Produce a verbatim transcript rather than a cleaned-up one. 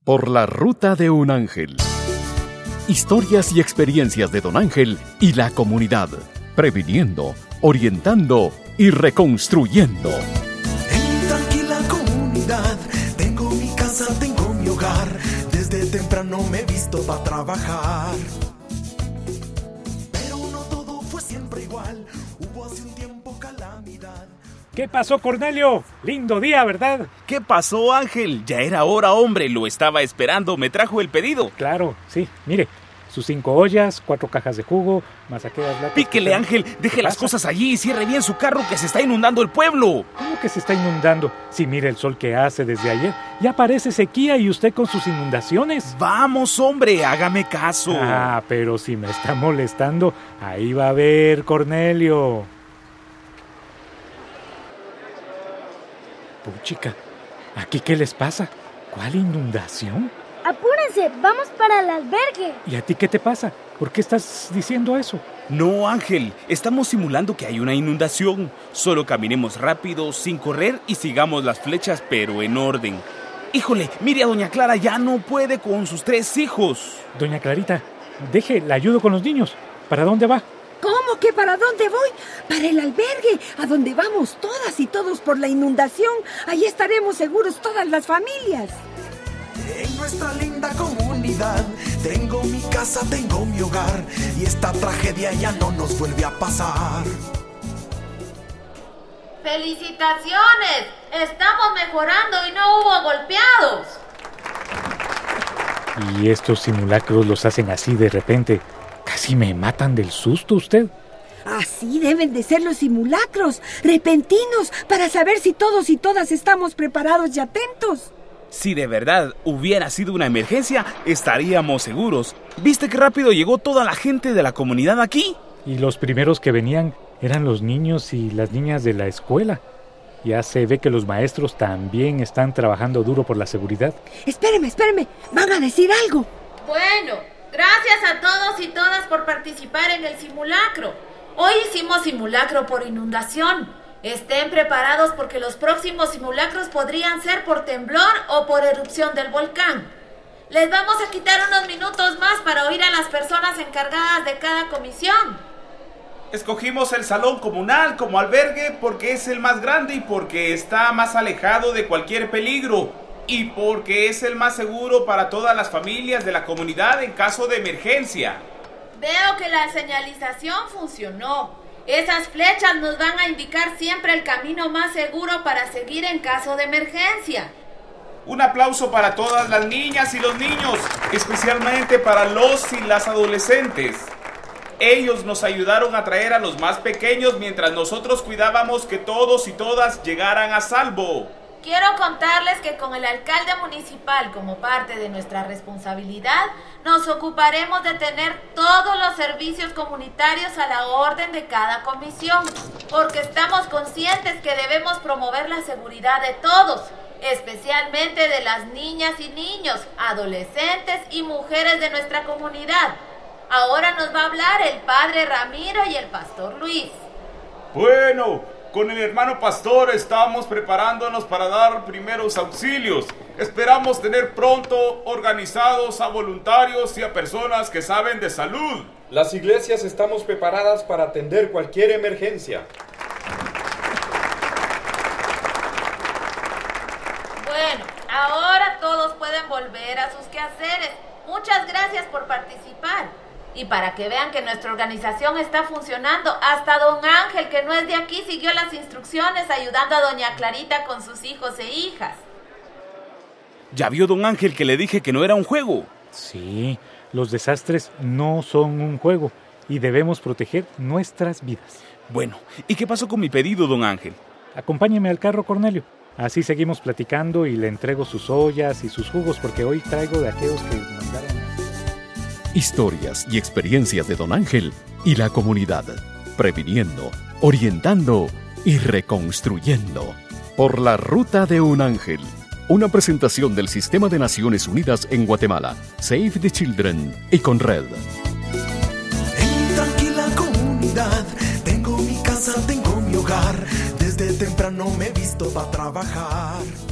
Por la ruta de un ángel. Historias y experiencias de Don Ángel y la comunidad, previniendo, orientando y reconstruyendo. En mi tranquila comunidad, tengo mi casa, tengo mi hogar. Desde temprano me he visto para trabajar. Pero no todo fue siempre igual, hubo hace un tiempo calamidad. ¿Qué pasó, Cornelio? Lindo día, ¿verdad? ¿Qué pasó, Ángel? Ya era hora, hombre, lo estaba esperando, me trajo el pedido. Claro, sí, mire, sus cinco ollas, cuatro cajas de jugo, más aquellas latas... Píquele, que... Ángel, deje las pasa? cosas allí y cierre bien su carro que se está inundando el pueblo. ¿Cómo que se está inundando? Si mire el sol que hace desde ayer, ya parece sequía y usted con sus inundaciones. Vamos, hombre, hágame caso. Ah, pero si me está molestando, ahí va a ver, Cornelio. Puchica, ¿aquí qué les pasa? ¿Cuál inundación? ¡Apúrense! ¡Vamos para el albergue! ¿Y a ti qué te pasa? ¿Por qué estás diciendo eso? No, Ángel, estamos simulando que hay una inundación. Solo caminemos rápido, sin correr y sigamos las flechas, pero en orden. Híjole, mire a doña Clara, ya no puede con sus tres hijos. Doña Clarita, deje, la ayudo con los niños. ¿Para dónde va? ¿Cómo que para dónde voy? Para el albergue, a donde vamos todas y todos por la inundación. Ahí estaremos seguros todas las familias. En nuestra linda comunidad, tengo mi casa, tengo mi hogar, y esta tragedia ya no nos vuelve a pasar. ¡Felicitaciones! Estamos mejorando y no hubo golpeados. Y estos simulacros los hacen así de repente. Casi me matan del susto usted. Así deben de ser los simulacros, repentinos, para saber si todos y todas estamos preparados y atentos. Si de verdad hubiera sido una emergencia, estaríamos seguros. ¿Viste qué rápido llegó toda la gente de la comunidad aquí? Y los primeros que venían eran los niños y las niñas de la escuela. Ya se ve que los maestros también están trabajando duro por la seguridad. Espéreme, espéreme, van a decir algo. Bueno, gracias a todos y todas por participar en el simulacro. Hoy hicimos simulacro por inundación. Estén preparados porque los próximos simulacros podrían ser por temblor o por erupción del volcán. Les vamos a quitar unos minutos más para oír a las personas encargadas de cada comisión. Escogimos el salón comunal como albergue porque es el más grande y porque está más alejado de cualquier peligro y porque es el más seguro para todas las familias de la comunidad en caso de emergencia. Veo que la señalización funcionó. Esas flechas nos van a indicar siempre el camino más seguro para seguir en caso de emergencia. Un aplauso para todas las niñas y los niños, especialmente para los y las adolescentes. Ellos nos ayudaron a traer a los más pequeños mientras nosotros cuidábamos que todos y todas llegaran a salvo. Quiero contarles que con el alcalde municipal como parte de nuestra responsabilidad, nos ocuparemos de tener todos los servicios comunitarios a la orden de cada comisión, porque estamos conscientes que debemos promover la seguridad de todos, especialmente de las niñas y niños, adolescentes y mujeres de nuestra comunidad. Ahora nos va a hablar el padre Ramiro y el pastor Luis. Bueno, con el hermano pastor estamos preparándonos para dar primeros auxilios. Esperamos tener pronto organizados a voluntarios y a personas que saben de salud. Las iglesias estamos preparadas para atender cualquier emergencia. Bueno, ahora todos pueden volver a sus quehaceres. Muchas gracias por participar. Y para que vean que nuestra organización está funcionando, hasta don Ángel, que no es de aquí, siguió las instrucciones ayudando a doña Clarita con sus hijos e hijas. ¿Ya vio don Ángel que le dije que no era un juego? Sí, los desastres no son un juego y debemos proteger nuestras vidas. Bueno, ¿y qué pasó con mi pedido, don Ángel? Acompáñeme al carro, Cornelio. Así seguimos platicando y le entrego sus ollas y sus jugos porque hoy traigo de aquellos que mandaron. Historias y experiencias de Don Ángel y la comunidad, previniendo, orientando y reconstruyendo. Por la ruta de un ángel. Una presentación del Sistema de Naciones Unidas en Guatemala, Save the Children y Conred. En mi tranquila comunidad, tengo mi casa, tengo mi hogar. Desde temprano me he visto para trabajar.